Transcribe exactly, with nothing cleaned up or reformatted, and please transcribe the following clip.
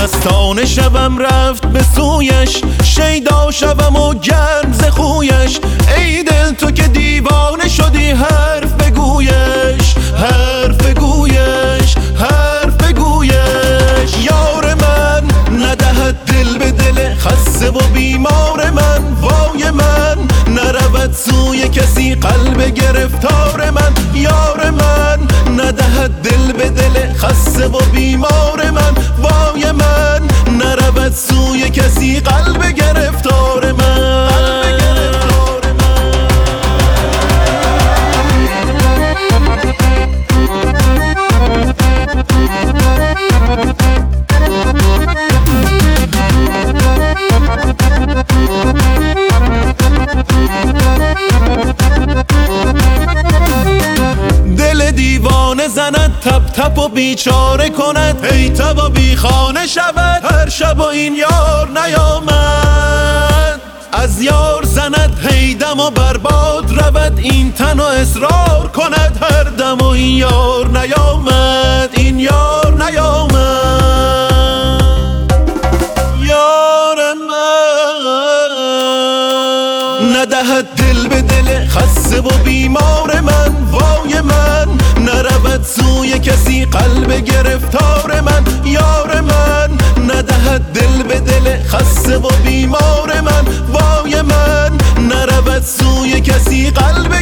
مستانه شوم رفت به سویش، شیدا شوم و گرم ز خویش. ای دل تو که دیوانه شدی حرف بگویش، حرف بگویش، حرف بگویش. یار من ندهد دل به دل خسته و بیمار من، وای من نرود سوی کسی قلب گرفتار من. یار من ندهد دل به دل خسته و بیمار من، وای من نرود سوی کسی قلب گرفتار من. دل دیوانه زند تپ تپ و بیچاره کند، ای تب و بی خانه شود هر شب و این یار نیامد. از یار زند هی دم و برباد رود، این تن و اصرار کند هر دم و این یار نیامد، این یار نیامد. یار من ندهد دل به دل خسته و بیمار من، وای من نرود سوی کسی قلب گرفتار من. یار من ندهد دل به دل خسته و بیمار من، وای من نرود سوی کسی قلب